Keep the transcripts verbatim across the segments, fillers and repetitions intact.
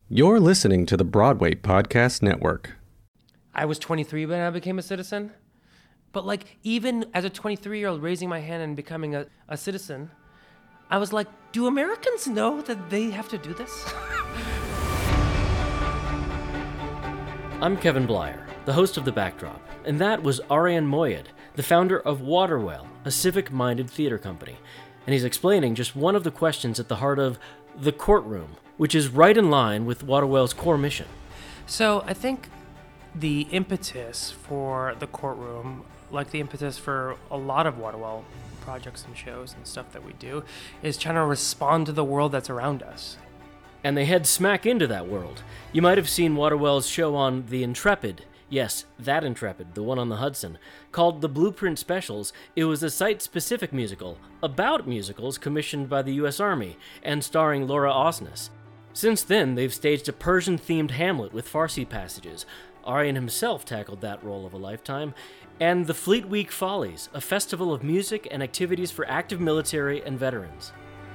You're listening to the Broadway Podcast Network. I was twenty-three when I became a citizen. But like, even as a twenty-three-year-old raising my hand and becoming a, a citizen, I was like, do Americans know that they have to do this? I'm Kevin Blyer, the host of The Backdrop, and that was Arian Moayed, the founder of Waterwell, a civic-minded theater company. And he's explaining just one of the questions at the heart of The Courtroom, which is right in line with Waterwell's core mission. So I think the impetus for The Courtroom, like the impetus for a lot of Waterwell projects and shows and stuff that we do, is trying to respond to the world that's around us. And they head smack into that world. You might have seen Waterwell's show on The Intrepid. Yes, that Intrepid, the one on the Hudson. Called The Blueprint Specials, it was a site-specific musical about musicals commissioned by the U S Army and starring Laura Osnes. Since then, they've staged a Persian-themed Hamlet with Farsi passages. Arian himself tackled that role of a lifetime. And the Fleet Week Follies, a festival of music and activities for active military and veterans.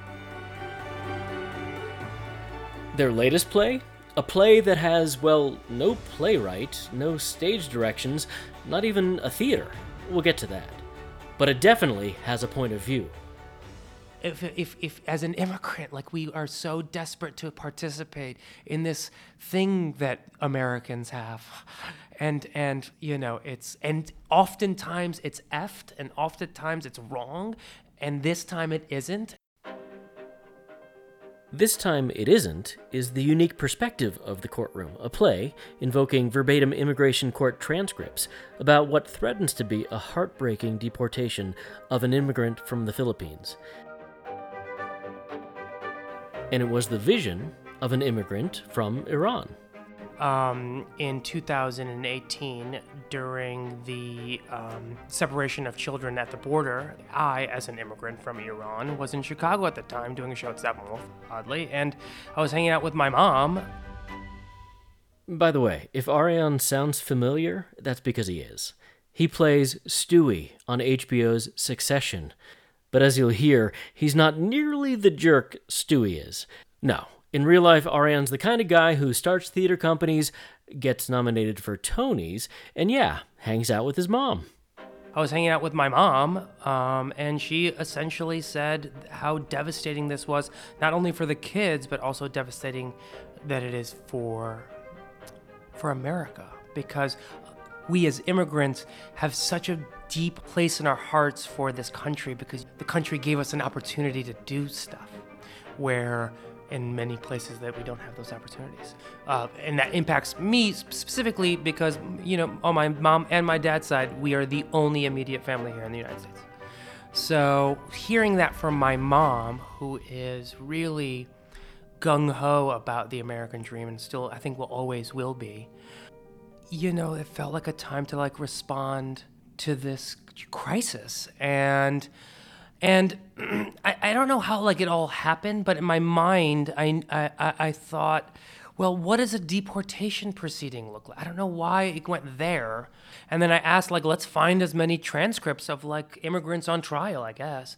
Their latest play? A play that has, well, no playwright, no stage directions, not even a theater. We'll get to that. But it definitely has a point of view. If, if, if, as an immigrant, like, we are so desperate to participate in this thing that Americans have, and, and, you know, it's, and oftentimes it's effed, and oftentimes it's wrong, and this time it isn't. This Time It Isn't is the unique perspective of The Courtroom, a play invoking verbatim immigration court transcripts about what threatens to be a heartbreaking deportation of an immigrant from the Philippines. And it was the vision of an immigrant from Iran. Um, in two thousand eighteen, during the um, separation of children at the border, I, as an immigrant from Iran, was in Chicago at the time doing a show at Steppenwolf, oddly, and I was hanging out with my mom. By the way, if Arian sounds familiar, that's because he is. He plays Stewie on H B O's Succession. But as you'll hear, he's not nearly the jerk Stewie is. No. In real life, Arian's the kind of guy who starts theater companies, gets nominated for Tonys, and yeah, hangs out with his mom. I was hanging out with my mom, um, and she essentially said how devastating this was, not only for the kids, but also devastating that it is for, for America. Because we as immigrants have such a deep place in our hearts for this country, because the country gave us an opportunity to do stuff where in many places that we don't have those opportunities. Uh, and that impacts me specifically because, you know, on my mom and my dad's side, we are the only immediate family here in the United States. So hearing that from my mom, who is really gung-ho about the American dream and still, I think, will always will be, you know, it felt like a time to, like, respond to this crisis. And And I, I don't know how, like, it all happened, but in my mind, I, I, I thought, well, what does a deportation proceeding look like? I don't know why it went there. And then I asked, like, let's find as many transcripts of, like, immigrants on trial, I guess.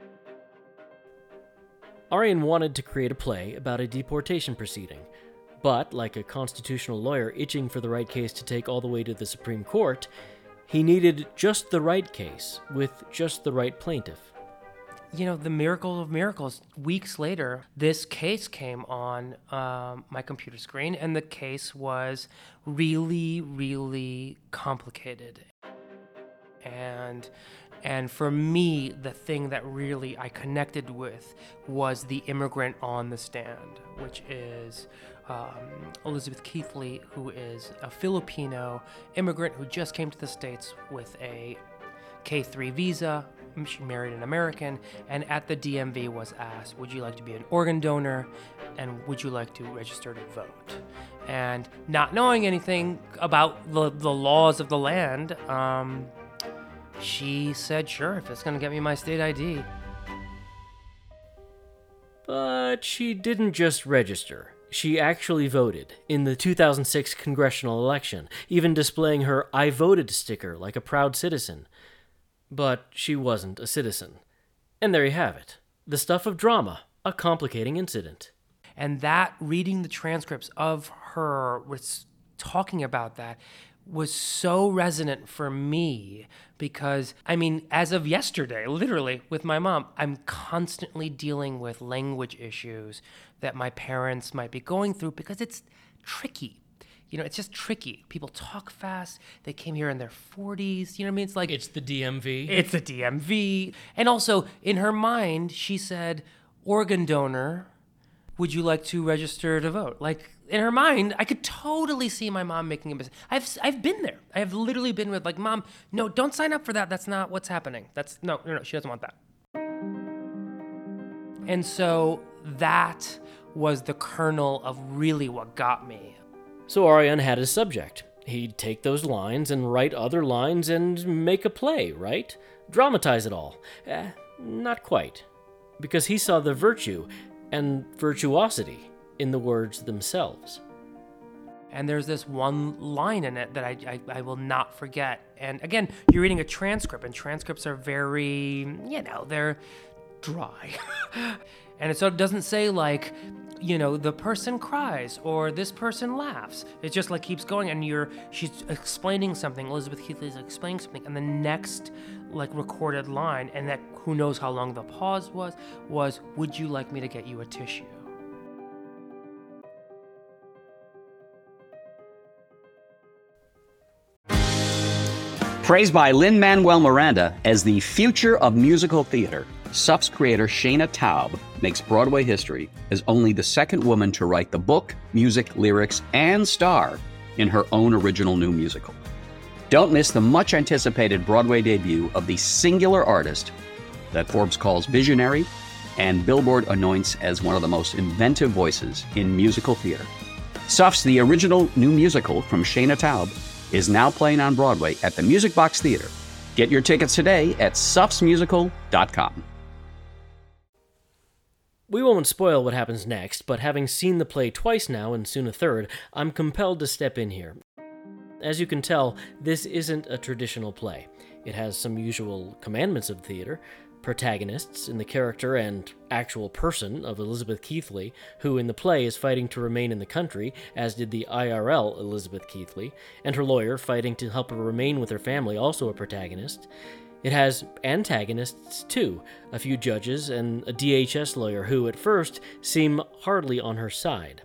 Arian wanted to create a play about a deportation proceeding, but, like a constitutional lawyer itching for the right case to take all the way to the Supreme Court, he needed just the right case with just the right plaintiff. You know, the miracle of miracles, weeks later, this case came on um, my computer screen, and the case was really, really complicated. And and for me, the thing that really I connected with was the immigrant on the stand, which is um, Elizabeth Keithley, who is a Filipino immigrant who just came to the States with a K three visa. She married an American, and at the D M V was asked, would you like to be an organ donor, and would you like to register to vote? And not knowing anything about the, the laws of the land, um, she said, sure, if it's going to get me my state I D. But she didn't just register. She actually voted in the two thousand six congressional election, even displaying her I voted sticker like a proud citizen. But she wasn't a citizen. And there you have it. The stuff of drama, a complicating incident. And that, reading the transcripts of her was talking about that, was so resonant for me because, I mean, as of yesterday, literally with my mom, I'm constantly dealing with language issues that my parents might be going through because it's tricky. You know, it's just tricky. People talk fast. They came here in their forties. You know what I mean? It's like... It's the D M V. It's the D M V. And also, in her mind, she said, organ donor, would you like to register to vote? Like, in her mind, I could totally see my mom making a mistake. I've I've been there. I have literally been with, like, Mom, no, don't sign up for that. That's not what's happening. That's, no, no, no, she doesn't want that. And so that was the kernel of really what got me. So Arian had his subject. He'd take those lines and write other lines and make a play, right? Dramatize it all. Eh, not quite. Because he saw the virtue and virtuosity in the words themselves. And there's this one line in it that I, I, I will not forget. And again, you're reading a transcript, and transcripts are very, you know, they're dry. And it sort of doesn't say like, you know, the person cries or this person laughs. It just like keeps going, and you're she's explaining something. Elizabeth Keithley is explaining something, and the next like recorded line, and that who knows how long the pause was, was, would you like me to get you a tissue? Praised by Lin-Manuel Miranda as the future of musical theater, S U F's creator Shana Taub makes Broadway history as only the second woman to write the book, music, lyrics, and star in her own original new musical. Don't miss the much-anticipated Broadway debut of the singular artist that Forbes calls visionary and Billboard anoints as one of the most inventive voices in musical theater. S U F's The Original New Musical from Shana Taub is now playing on Broadway at the Music Box Theater. Get your tickets today at sufs musical dot com. We won't spoil what happens next, but having seen the play twice now and soon a third, I'm compelled to step in here. As you can tell, this isn't a traditional play. It has some usual commandments of theater, protagonists in the character and actual person of Elizabeth Keithley, who in the play is fighting to remain in the country, as did the I R L Elizabeth Keithley, and her lawyer fighting to help her remain with her family, also a protagonist. It has antagonists, too, a few judges and a D H S lawyer who, at first, seem hardly on her side.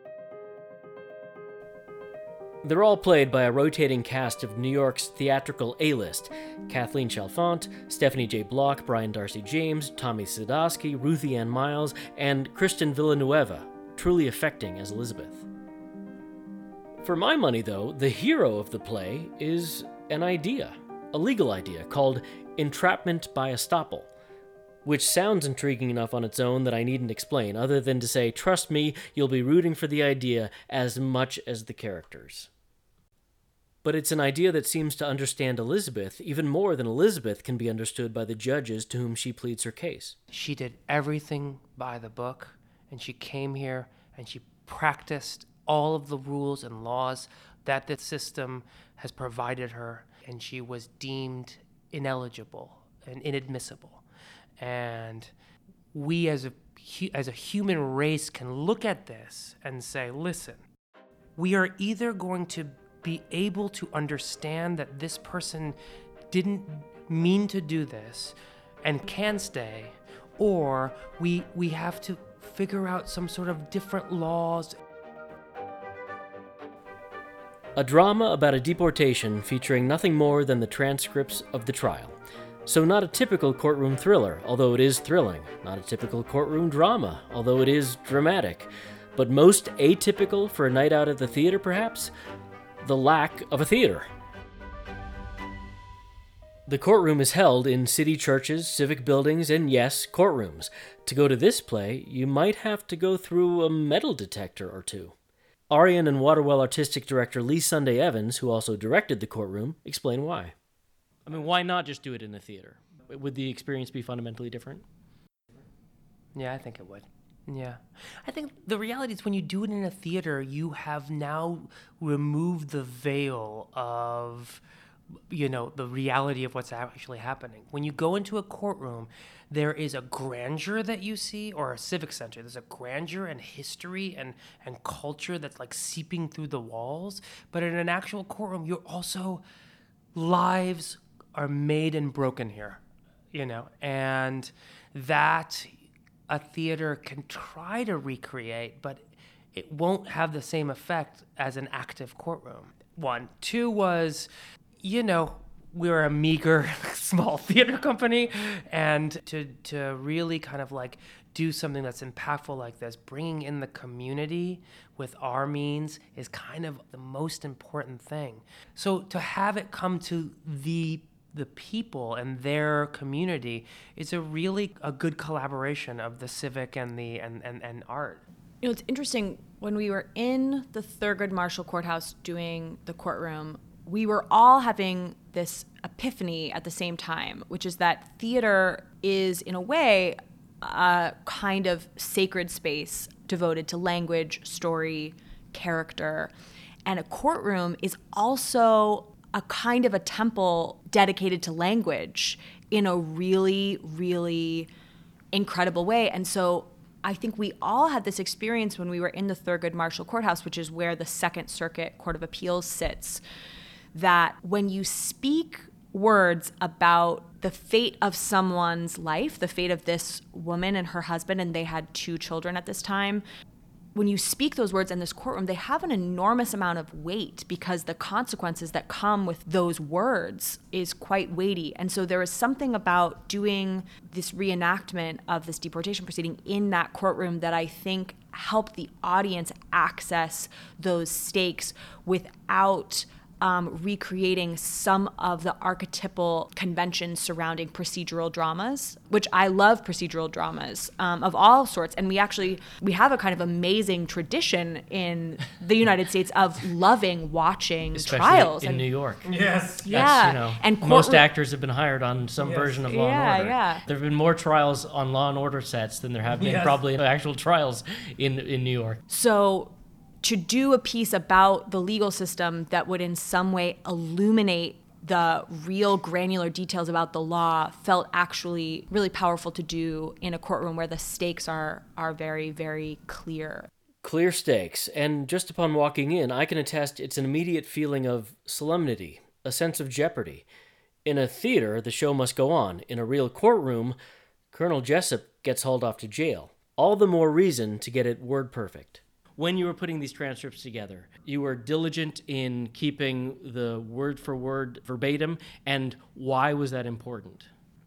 They're all played by a rotating cast of New York's theatrical A-list: Kathleen Chalfant, Stephanie J. Block, Brian Darcy James, Tommy Sadowski, Ruthie Ann Miles, and Kristen Villanueva, truly affecting as Elizabeth. For my money, though, the hero of the play is an idea, a legal idea called entrapment by estoppel, which sounds intriguing enough on its own that I needn't explain, other than to say, trust me, you'll be rooting for the idea as much as the characters. But it's an idea that seems to understand Elizabeth even more than Elizabeth can be understood by the judges to whom she pleads her case. She did everything by the book, and she came here and she practiced all of the rules and laws that the system has provided her, and she was deemed ineligible and inadmissible. And we as a as a human race can look at this and say, listen, we are either going to be able to understand that this person didn't mean to do this and can stay, or we we have to figure out some sort of different laws. A drama about a deportation featuring nothing more than the transcripts of the trial. So not a typical courtroom thriller, although it is thrilling. Not a typical courtroom drama, although it is dramatic. But most atypical for a night out at the theater, perhaps? The lack of a theater. The courtroom is held in city churches, civic buildings, and yes, courtrooms. To go to this play, you might have to go through a metal detector or two. Arian and Waterwell artistic director Lee Sunday Evans, who also directed the courtroom, explain why. I mean, why not just do it in a theater? Would the experience be fundamentally different? Yeah, I think it would. Yeah. I think the reality is when you do it in a theater, you have now removed the veil of you know, the reality of what's actually happening. When you go into a courtroom, there is a grandeur that you see, or a civic center. There's a grandeur and history and, and culture that's like seeping through the walls. But in an actual courtroom, you're also, lives are made and broken here, you know, and that a theater can try to recreate, but it won't have the same effect as an active courtroom. One. Two was, you know, we were a meager small theater company, and to to really kind of like do something that's impactful like this, bringing in the community with our means is kind of the most important thing. So to have it come to the the people and their community is a really a good collaboration of the civic and the and, and, and art. You know, it's interesting, when we were in the Thurgood Marshall Courthouse doing the courtroom, we were all having this epiphany at the same time, which is that theater is, in a way, a kind of sacred space devoted to language, story, character. And a courtroom is also a kind of a temple dedicated to language in a really, really incredible way. And so I think we all had this experience when we were in the Thurgood Marshall Courthouse, which is where the Second Circuit Court of Appeals sits, that when you speak words about the fate of someone's life, the fate of this woman and her husband, and they had two children at this time, when you speak those words in this courtroom, they have an enormous amount of weight because the consequences that come with those words is quite weighty. And so there is something about doing this reenactment of this deportation proceeding in that courtroom that I think helped the audience access those stakes without Um, recreating some of the archetypal conventions surrounding procedural dramas, which I love procedural dramas um, of all sorts. And we actually, we have a kind of amazing tradition in the United States of loving watching Especially trials. in and, New York. Yes. Yeah. That's, you know, and court- most actors have been hired on some Yes. version of Law Yeah, and Order. yeah. There have been more trials on Law and Order sets than there have been Yes. probably actual trials in, in New York. So to do a piece about the legal system that would in some way illuminate the real granular details about the law felt actually really powerful to do in a courtroom where the stakes are are very, very clear. Clear stakes, and just upon walking in, I can attest it's an immediate feeling of solemnity, a sense of jeopardy. In a theater, the show must go on. In a real courtroom, Colonel Jessup gets hauled off to jail. All the more reason to get it word perfect. When you were putting these transcripts together, you were diligent in keeping the word for word verbatim, and why was that important?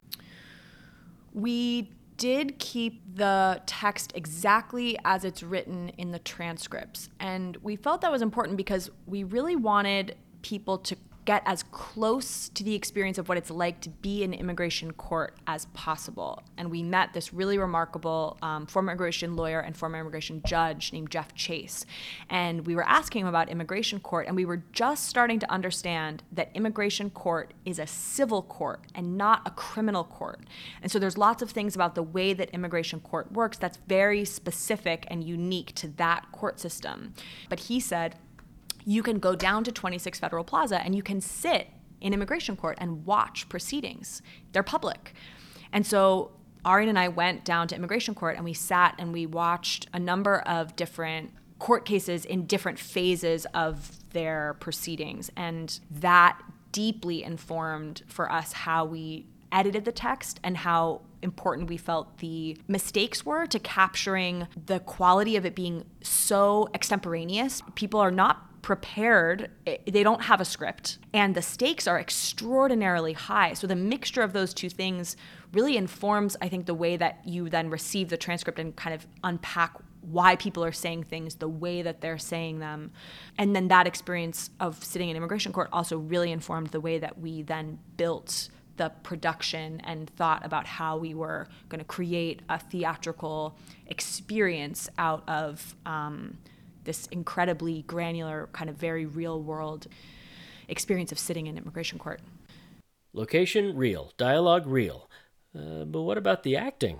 We did keep the text exactly as it's written in the transcripts, and we felt that was important because we really wanted people to get as close to the experience of what it's like to be in immigration court as possible. And we met this really remarkable um, former immigration lawyer and former immigration judge named Jeff Chase. And we were asking him about immigration court, and we were just starting to understand that immigration court is a civil court and not a criminal court. And so there's lots of things about the way that immigration court works that's very specific and unique to that court system. But he said, you can go down to twenty-six Federal Plaza and you can sit in immigration court and watch proceedings. They're public. And so Arian and I went down to immigration court and we sat and we watched a number of different court cases in different phases of their proceedings. And that deeply informed for us how we edited the text and how important we felt the mistakes were to capturing the quality of it being so extemporaneous. People are not prepared, they don't have a script, and the stakes are extraordinarily high. So the mixture of those two things really informs, I think, the way that you then receive the transcript and kind of unpack why people are saying things the way that they're saying them. And then that experience of sitting in immigration court also really informed the way that we then built the production and thought about how we were going to create a theatrical experience out of um, this incredibly granular, kind of very real world experience of sitting in immigration court. Location, real. Dialogue, real. Uh, but what about the acting?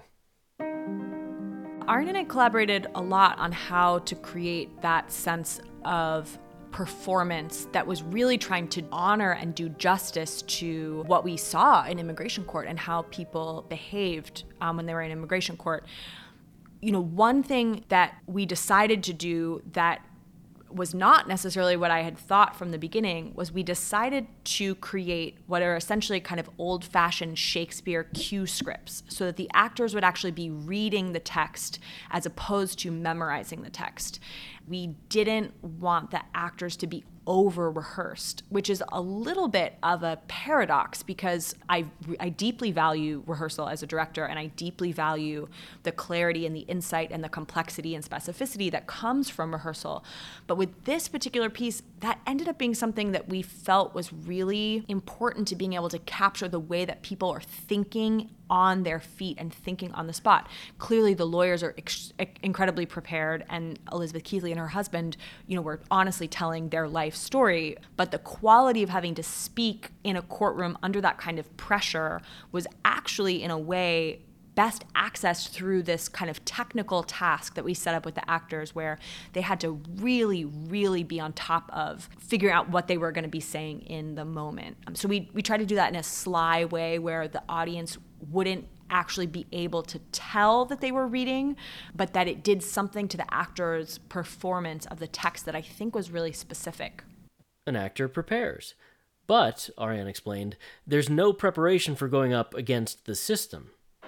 Arian and I collaborated a lot on how to create that sense of performance that was really trying to honor and do justice to what we saw in immigration court and how people behaved um, when they were in immigration court. You know, one thing that we decided to do that was not necessarily what I had thought from the beginning was we decided to create what are essentially kind of old-fashioned Shakespeare cue scripts so that the actors would actually be reading the text as opposed to memorizing the text. We didn't want the actors to be over-rehearsed, which is a little bit of a paradox because I, I deeply value rehearsal as a director, and I deeply value the clarity and the insight and the complexity and specificity that comes from rehearsal. But with this particular piece, that ended up being something that we felt was really important to being able to capture the way that people are thinking on their feet and thinking on the spot. Clearly, the lawyers are ex- incredibly prepared, and Elizabeth Keithley and her husband, you know, were honestly telling their life story. But the quality of having to speak in a courtroom under that kind of pressure was actually, in a way, best accessed through this kind of technical task that we set up with the actors where they had to really, really be on top of figuring out what they were going to be saying in the moment. Um, so we, we tried to do that in a sly way where the audience wouldn't actually be able to tell that they were reading, but that it did something to the actor's performance of the text that I think was really specific. An actor prepares. But, Ariane explained, there's no preparation for going up against the system.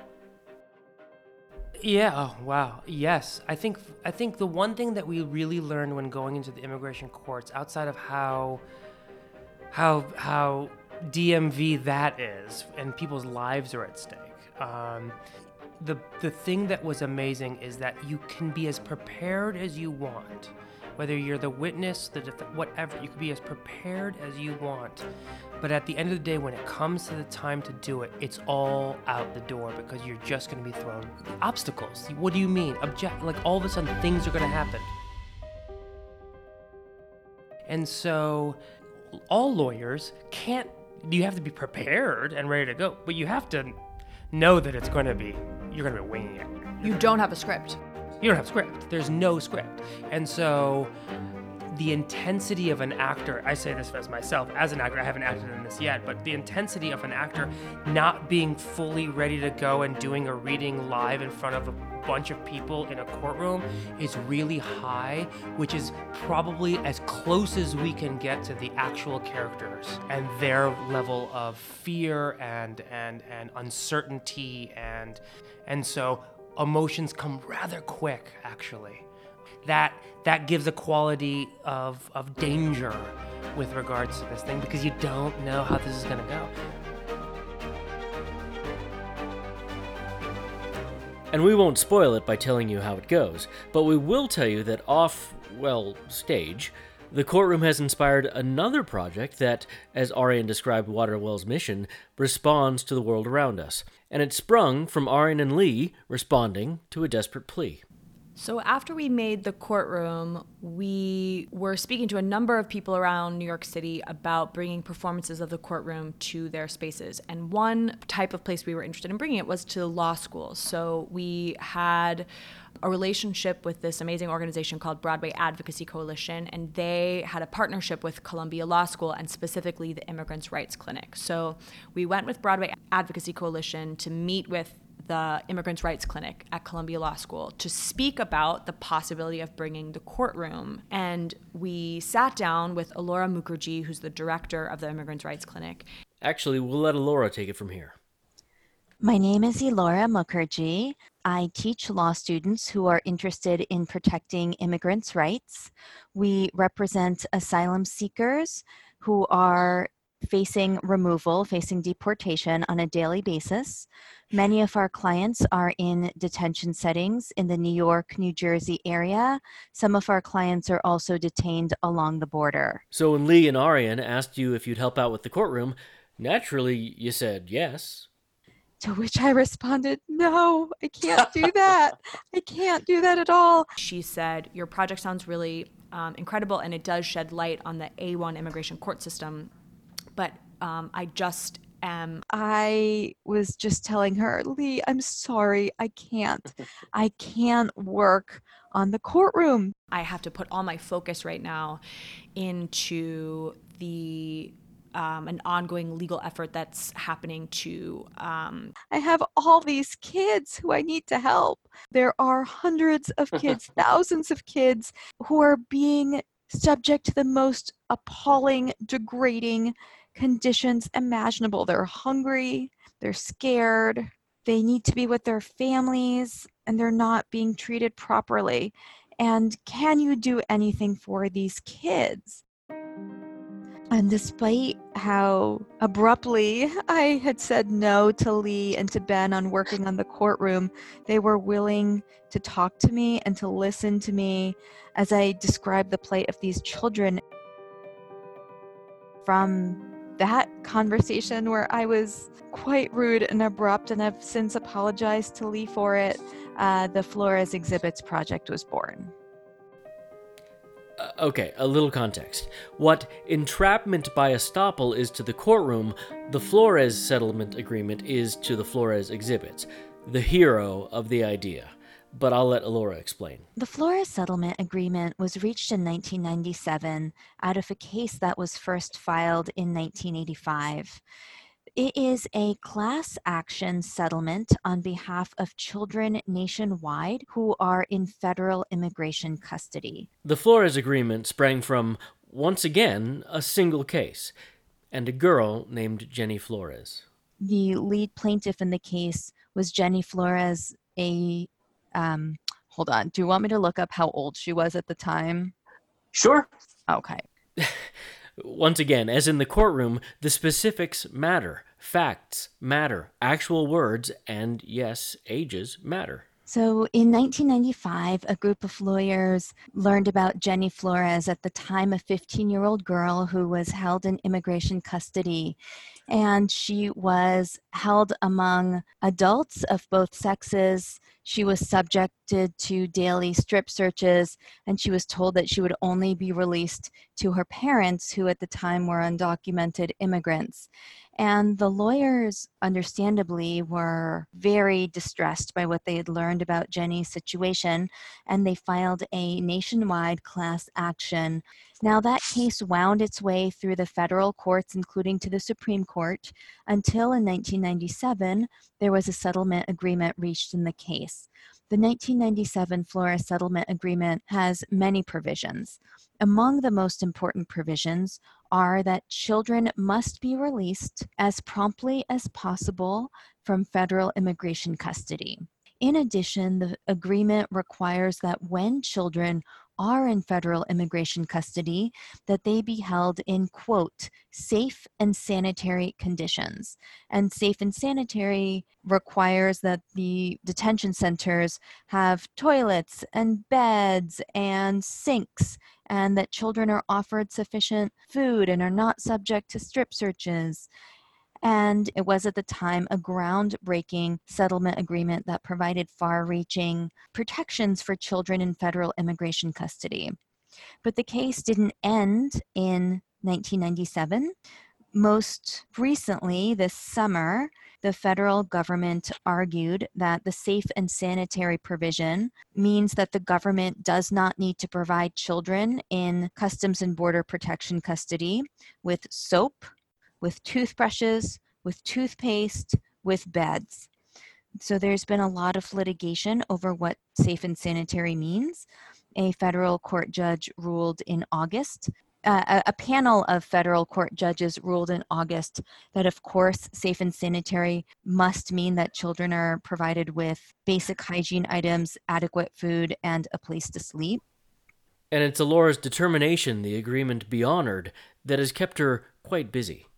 Yeah, oh, wow. Yes. I think I think the one thing that we really learned when going into the immigration courts, outside of how how how D M V that is, and people's lives are at stake. Um, the the thing that was amazing is that you can be as prepared as you want. Whether you're the witness, the def- whatever, you can be as prepared as you want. But at the end of the day, when it comes to the time to do it, it's all out the door because you're just going to be thrown obstacles. What do you mean? Object? Like all of a sudden, things are going to happen. And so, all lawyers can't. You have to be prepared and ready to go, but you have to know that it's going to be. You're going to be winging it. You don't have a script. You don't have script. There's no script. And so the intensity of an actor, I say this as myself, as an actor, I haven't acted in this yet, but the intensity of an actor not being fully ready to go and doing a reading live in front of a bunch of people in a courtroom is really high, which is probably as close as we can get to the actual characters and their level of fear and and and uncertainty and and so emotions come rather quick, actually. That that gives a quality of of danger with regards to this thing because you don't know how this is going to go. And we won't spoil it by telling you how it goes, but we will tell you that off, well, stage, the courtroom has inspired another project that, as Ariane described Waterwell's mission, responds to the world around us. And it sprung from Ariane and Lee responding to a desperate plea. So after we made the courtroom, we were speaking to a number of people around New York City about bringing performances of the courtroom to their spaces. And one type of place we were interested in bringing it was to law schools. So we had a relationship with this amazing organization called Broadway Advocacy Coalition, and they had a partnership with Columbia Law School and specifically the Immigrants' Rights Clinic. So we went with Broadway Advocacy Coalition to meet with the Immigrants' Rights Clinic at Columbia Law School to speak about the possibility of bringing the courtroom. And we sat down with Alora Mukherjee, who's the director of the Immigrants' Rights Clinic. Actually, we'll let Alora take it from here. My name is Elora Mukherjee. I teach law students who are interested in protecting immigrants' rights. We represent asylum seekers who are facing removal, facing deportation on a daily basis. Many of our clients are in detention settings in the New York, New Jersey area. Some of our clients are also detained along the border. So when Lee and Ariane asked you if you'd help out with the courtroom, naturally you said yes. To which I responded, no, I can't do that. I can't do that at all. She said, your project sounds really um, incredible, and it does shed light on the A one immigration court system, but um, I just am. I was just telling her, Lee, I'm sorry, I can't. I can't work on the courtroom. I have to put all my focus right now into the um, an ongoing legal effort that's happening to. Um, I have all these kids who I need to help. There are hundreds of kids, thousands of kids who are being subject to the most appalling, degrading conditions imaginable. They're hungry, they're scared, they need to be with their families, and they're not being treated properly. And can you do anything for these kids? And despite how abruptly I had said no to Lee and to Ben on working on the courtroom, they were willing to talk to me and to listen to me as I described the plight of these children. From that conversation where I was quite rude and abrupt, and I've since apologized to Lee for it, uh, the Flores Exhibits Project was born. Uh, okay, a little context. What entrapment by estoppel is to the courtroom, the Flores settlement agreement is to the Flores exhibits, the hero of the idea. But I'll let Alora explain. The Flores settlement agreement was reached in nineteen ninety-seven out of a case that was first filed in nineteen eighty-five. It is a class action settlement on behalf of children nationwide who are in federal immigration custody. The Flores agreement sprang from, once again, a single case, and a girl named Jenny Flores. The lead plaintiff in the case was Jenny Flores, a, um, hold on, do you want me to look up how old she was at the time? Sure. Okay. Once again, as in the courtroom, the specifics matter. Facts matter. Actual words and, yes, ages matter. So in nineteen ninety-five, a group of lawyers learned about Jenny Flores, at the time a fifteen-year-old girl who was held in immigration custody. And she was held among adults of both sexes. She was subjected to daily strip searches, and she was told that she would only be released to her parents, who at the time were undocumented immigrants. And the lawyers, understandably, were very distressed by what they had learned about Jenny's situation, and they filed a nationwide class action. Now, that case wound its way through the federal courts, including to the Supreme Court, until in nineteen ninety-seven, there was a settlement agreement reached in the case. The nineteen ninety-seven Flores Settlement Agreement has many provisions. Among the most important provisions are that children must be released as promptly as possible from federal immigration custody. In addition, the agreement requires that when children are in federal immigration custody, that they be held in, quote, safe and sanitary conditions. And safe and sanitary requires that the detention centers have toilets and beds and sinks, and that children are offered sufficient food and are not subject to strip searches. And it was at the time a groundbreaking settlement agreement that provided far-reaching protections for children in federal immigration custody. But the case didn't end in nineteen ninety-seven. Most recently, this summer, the federal government argued that the safe and sanitary provision means that the government does not need to provide children in Customs and Border Protection custody with soap, with toothbrushes, with toothpaste, with beds. So there's been a lot of litigation over what safe and sanitary means. A federal court judge ruled in August, uh, a, a panel of federal court judges ruled in August that, of course, safe and sanitary must mean that children are provided with basic hygiene items, adequate food, and a place to sleep. And it's Alora's determination the agreement be honored that has kept her quite busy.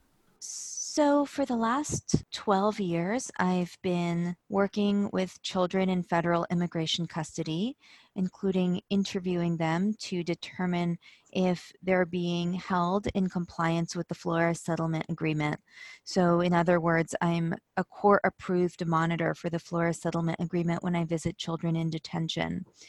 So for the last twelve years, I've been working with children in federal immigration custody, including interviewing them to determine if they're being held in compliance with the Flores Settlement Agreement. So in other words, I'm a court-approved monitor for the Flores Settlement Agreement when I visit children in detention.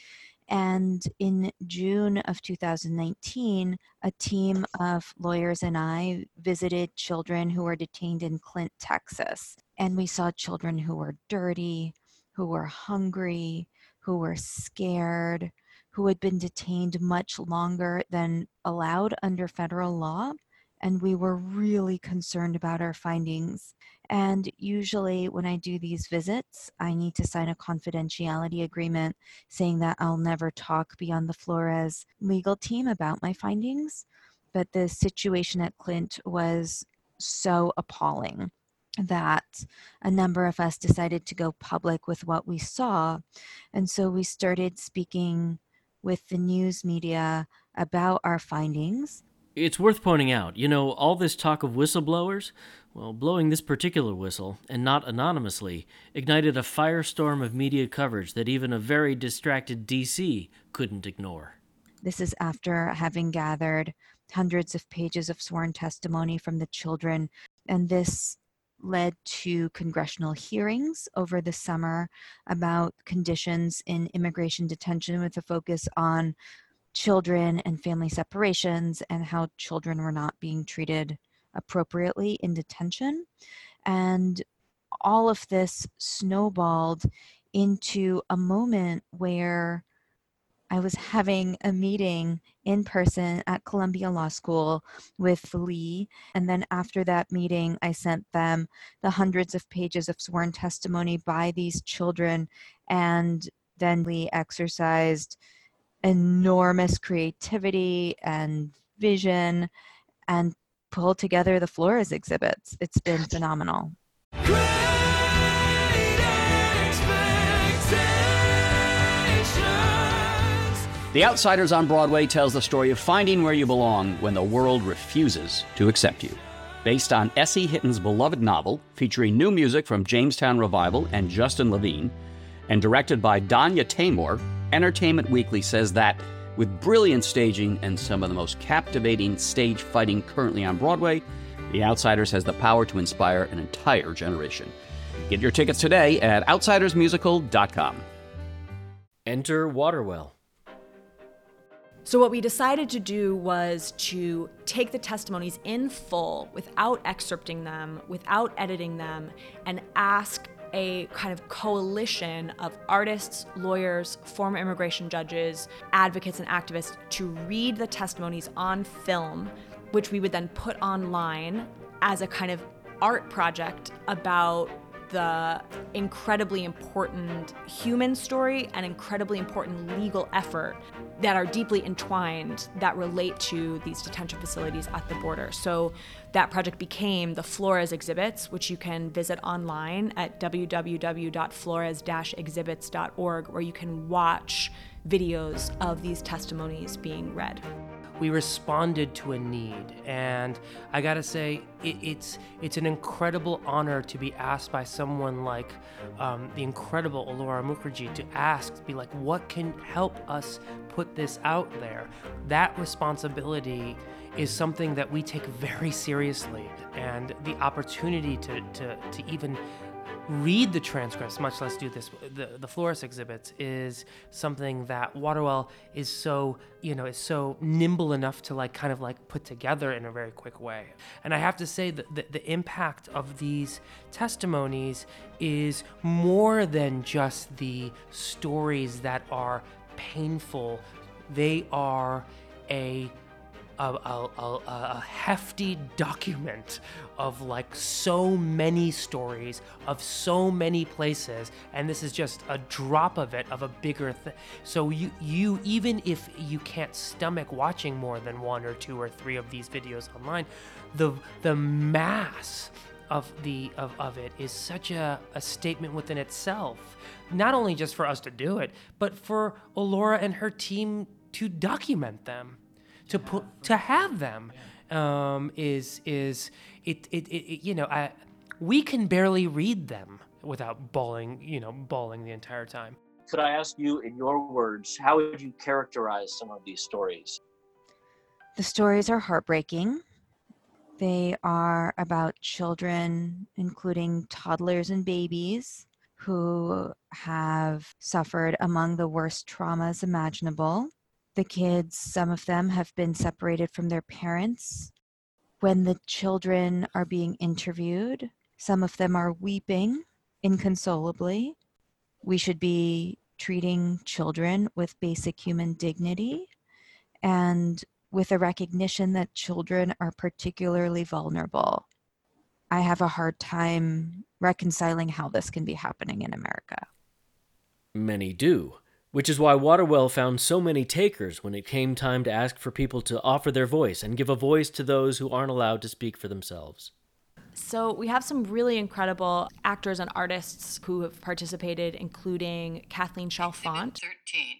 And in June of two thousand nineteen, a team of lawyers and I visited children who were detained in Clint, Texas. And we saw children who were dirty, who were hungry, who were scared, who had been detained much longer than allowed under federal law. And we were really concerned about our findings. And usually when I do these visits, I need to sign a confidentiality agreement saying that I'll never talk beyond the Flores legal team about my findings. But the situation at Clint was so appalling that a number of us decided to go public with what we saw. And so we started speaking with the news media about our findings. It's worth pointing out, you know, all this talk of whistleblowers, well, blowing this particular whistle, and not anonymously, ignited a firestorm of media coverage that even a very distracted D C couldn't ignore. This is after having gathered hundreds of pages of sworn testimony from the children, and this led to congressional hearings over the summer about conditions in immigration detention with a focus on children and family separations and how children were not being treated appropriately in detention. And all of this snowballed into a moment where I was having a meeting in person at Columbia Law School with Lee. And then after that meeting, I sent them the hundreds of pages of sworn testimony by these children. And then Lee exercised enormous creativity and vision and pulled together the Flores exhibits. It's been phenomenal. The Outsiders on Broadway tells the story of finding where you belong when the world refuses to accept you. Based on Essie Hitton's beloved novel, featuring new music from Jamestown Revival and Justin Levine, and directed by Danya Tamor, Entertainment Weekly says that, with brilliant staging and some of the most captivating stage fighting currently on Broadway, The Outsiders has the power to inspire an entire generation. Get your tickets today at outsiders musical dot com. Enter Waterwell. So what we decided to do was to take the testimonies in full without excerpting them, without editing them, and ask a kind of coalition of artists, lawyers, former immigration judges, advocates, and activists to read the testimonies on film, which we would then put online as a kind of art project about the incredibly important human story and incredibly important legal effort that are deeply entwined that relate to these detention facilities at the border. So that project became the Flores exhibits, which you can visit online at w w w dot flores dash exhibits dot org, where you can watch videos of these testimonies being read. We responded to a need, and I gotta say, it, it's it's an incredible honor to be asked by someone like um, the incredible Alora Mukherjee to ask, be like, what can help us put this out there? That responsibility is something that we take very seriously, and the opportunity to to, to even read the transcripts, much less do this, the, the Flores exhibits, is something that Waterwell is so, you know, is so nimble enough to like kind of like put together in a very quick way. And I have to say that the, the impact of these testimonies is more than just the stories that are painful. They are a A, a, a, a hefty document of like so many stories of so many places, and this is just a drop of it of a bigger thing. So you you even if you can't stomach watching more than one or two or three of these videos online, the the mass of the of, of it is such a, a statement within itself, not only just for us to do it, but for Alora and her team to document them. To put to have them um, is is it, it, it you know I we can barely read them without bawling you know bawling the entire time. Could I ask you, in your words, how would you characterize some of these stories? The stories are heartbreaking. They are about children, including toddlers and babies, who have suffered among the worst traumas imaginable. The kids, some of them have been separated from their parents. When the children are being interviewed, some of them are weeping inconsolably. We should be treating children with basic human dignity and with a recognition that children are particularly vulnerable. I have a hard time reconciling how this can be happening in America. Many do, which is why Waterwell found so many takers when it came time to ask for people to offer their voice and give a voice to those who aren't allowed to speak for themselves. So we have some really incredible actors and artists who have participated, including Kathleen Chalfant. thirteen.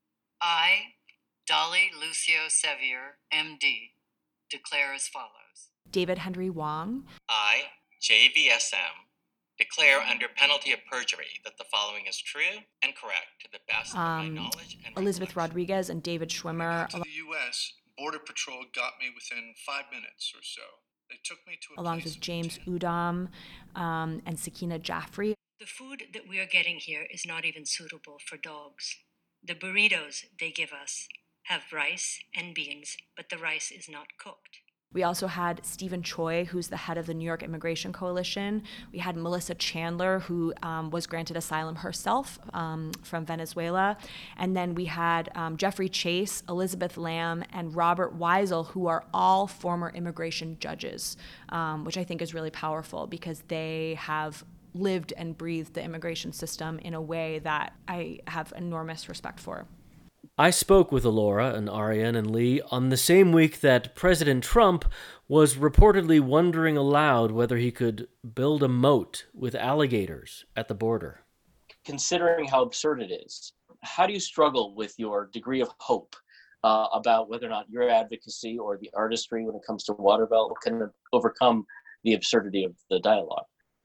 I, Dolly Lucio Sevier, M D, declare as follows. David Henry Wong. I, J V S M, declare under penalty of perjury that the following is true and correct to the best um, of my knowledge and Elizabeth Rodriguez and David Schwimmer. To the U S, Border Patrol got me within five minutes or so. They took me to a along place with James ten- Udom um, and Sakina Jaffrey. The food that we are getting here is not even suitable for dogs. The burritos they give us have rice and beans, but the rice is not cooked. We also had Stephen Choi, who's the head of the New York Immigration Coalition. We had Melissa Chandler, who um, was granted asylum herself um, from Venezuela. And then we had um, Jeffrey Chase, Elizabeth Lamb, and Robert Weisel, who are all former immigration judges, um, which I think is really powerful because they have lived and breathed the immigration system in a way that I have enormous respect for. I spoke with Alora and Arian and Lee on the same week that President Trump was reportedly wondering aloud whether he could build a moat with alligators at the border. Considering how absurd it is, how do you struggle with your degree of hope uh, about whether or not your advocacy or the artistry when it comes to Waterwell can overcome the absurdity of the dialogue?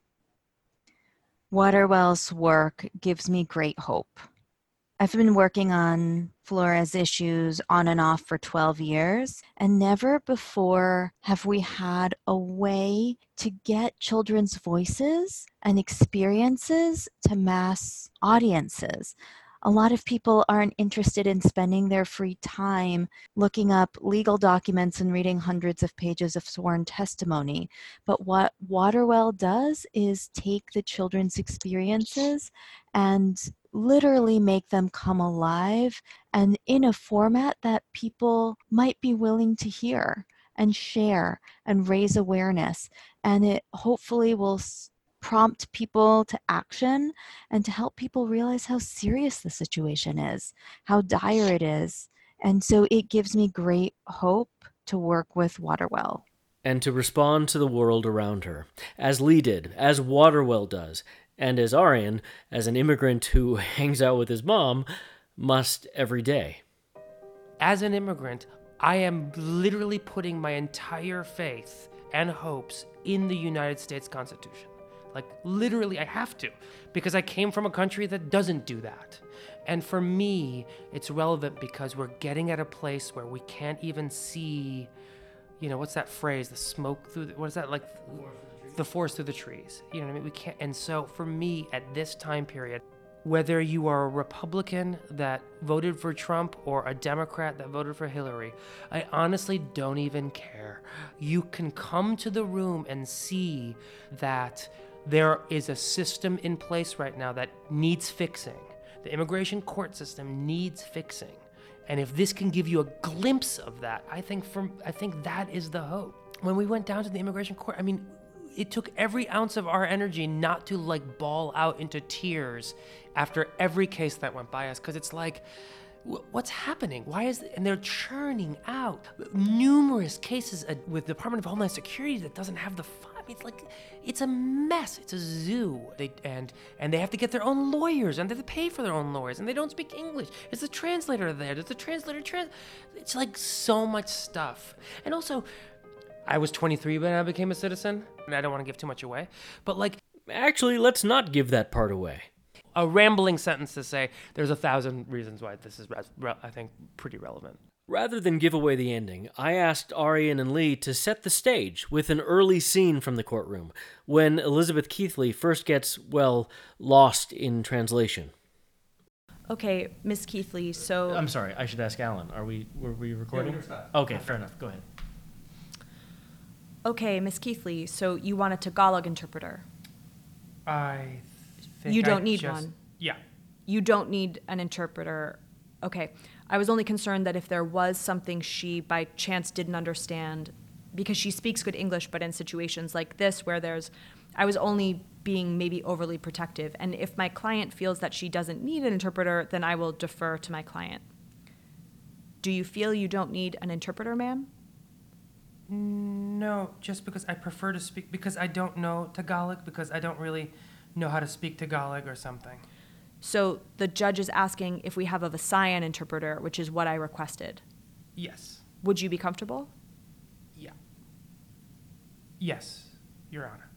Waterwell's work gives me great hope. I've been working on Flores issues on and off for twelve years, and never before have we had a way to get children's voices and experiences to mass audiences. A lot of people aren't interested in spending their free time looking up legal documents and reading hundreds of pages of sworn testimony. But what Waterwell does is take the children's experiences and literally make them come alive and in a format that people might be willing to hear and share and raise awareness. And it hopefully will prompt people to action and to help people realize how serious the situation is, how dire it is. And so it gives me great hope to work with Waterwell. And to respond to the world around her, as Lee did, as Waterwell does, and as Arian, as an immigrant who hangs out with his mom, must every day. As an immigrant, I am literally putting my entire faith and hopes in the United States Constitution. Like, literally, I have to, because I came from a country that doesn't do that. And for me, it's relevant because we're getting at a place where we can't even see, you know, what's that phrase? The smoke through, the, what is that, like, the forest through the trees. You know what I mean? We can't, and so for me, at this time period, whether you are a Republican that voted for Trump or a Democrat that voted for Hillary, I honestly don't even care. You can come to the room and see that there is a system in place right now that needs fixing. The immigration court system needs fixing. And if this can give you a glimpse of that, I think from I think that is the hope. When we went down to the immigration court, I mean, it took every ounce of our energy not to like bawl out into tears after every case that went by us, because it's like, what's happening? Why is it? And they're churning out numerous cases with the Department of Homeland Security that doesn't have the funds. It's like, it's a mess. It's a zoo. They and and they have to get their own lawyers, and they have to pay for their own lawyers, and they don't speak English. It's a translator there. There's a translator. Trans. It's like so much stuff. And also, I was twenty-three when I became a citizen, and I don't want to give too much away, but like, actually, let's not give that part away. A rambling sentence to say there's a thousand reasons why this is, I think, pretty relevant. Rather than give away the ending, I asked Arian and Lee to set the stage with an early scene from the courtroom, when Elizabeth Keithley first gets, well, lost in translation. Okay, Miss Keithley, so... I'm sorry, I should ask Alan. Are we, were we recording? Yeah, we start. Okay, fair enough. Go ahead. Okay, Miss Keithley, so you want a Tagalog interpreter. I think You don't I need just, one. Yeah. You don't need an interpreter. Okay. I was only concerned that if there was something she by chance didn't understand, because she speaks good English, but in situations like this where there's, I was only being maybe overly protective. And if my client feels that she doesn't need an interpreter, then I will defer to my client. Do you feel you don't need an interpreter, ma'am? No, just because I prefer to speak, because I don't know Tagalog, because I don't really know how to speak Tagalog or something. So the judge is asking if we have a Visayan interpreter, which is what I requested. Yes. Would you be comfortable? Yeah. Yes, Your Honor.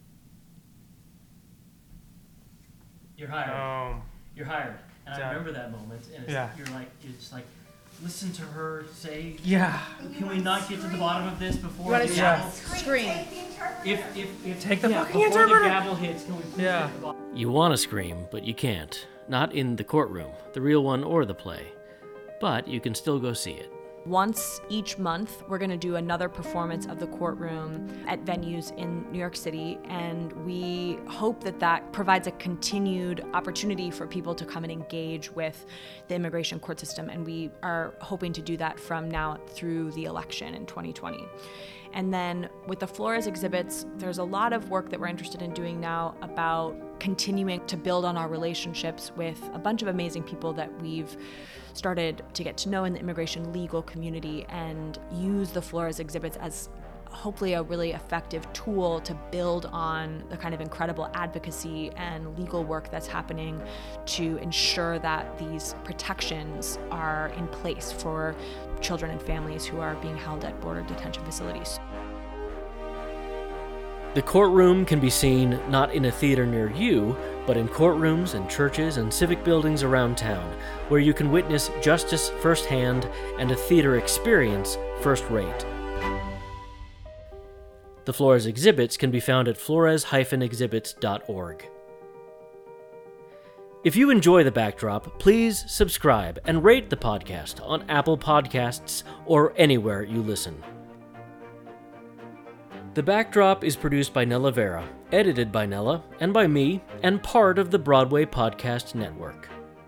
You're hired. Um, You're hired. And Yeah. I remember that moment, and it's, Yeah. you're like, you're just like, listen to her say, yeah. can we not get to the bottom of this before You wanna the Yeah. gavel? Scream. If, if, if, Take the yeah, fucking before interpreter. the gavel hits, can we please Yeah. get to the bottom? You want to scream, but you can't. Not in the courtroom, the real one or the play. But you can still go see it. Once each month, we're going to do another performance of the courtroom at venues in New York City, and we hope that that provides a continued opportunity for people to come and engage with the immigration court system, and we are hoping to do that from now through the election in twenty twenty. And then with the Flores exhibits, there's a lot of work that we're interested in doing now about continuing to build on our relationships with a bunch of amazing people that we've started to get to know in the immigration legal community, and use the Flores exhibits as hopefully a really effective tool to build on the kind of incredible advocacy and legal work that's happening to ensure that these protections are in place for children and families who are being held at border detention facilities. The courtroom can be seen not in a theater near you, but in courtrooms and churches and civic buildings around town, where you can witness justice firsthand and a theater experience first rate. The Flores exhibits can be found at flores dash exhibits dot org. If you enjoy The Backdrop, please subscribe and rate the podcast on Apple Podcasts or anywhere you listen. The Backdrop is produced by Nella Vera, edited by Nella, and by me, and part of the Broadway Podcast Network.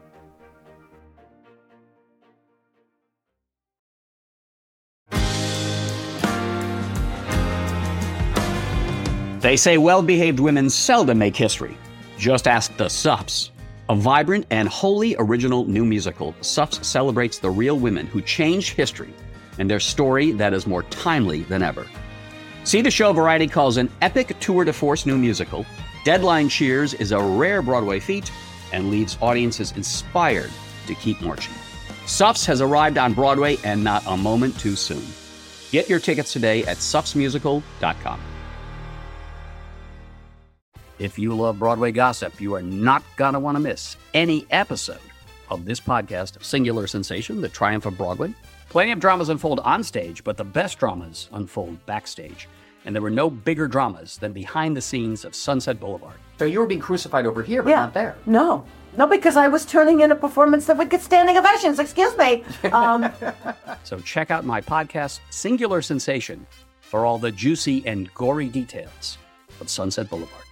They say well-behaved women seldom make history. Just ask the Sups. A vibrant and wholly original new musical, Sups celebrates the real women who changed history and their story that is more timely than ever. See the show Variety calls an epic tour de force new musical. Deadline cheers is a rare Broadway feat and leaves audiences inspired to keep marching. Sups has arrived on Broadway, and not a moment too soon. Get your tickets today at sups musical dot com. If you love Broadway gossip, you are not going to want to miss any episode of this podcast, Singular Sensation, The Triumph of Broadway. Plenty of dramas unfold on stage, but the best dramas unfold backstage. And there were no bigger dramas than behind the scenes of Sunset Boulevard. So you were being crucified over here, but yeah. not there. No. No, because I was turning in a performance that would get standing ovations. Excuse me. Um, so check out my podcast, Singular Sensation, for all the juicy and gory details of Sunset Boulevard.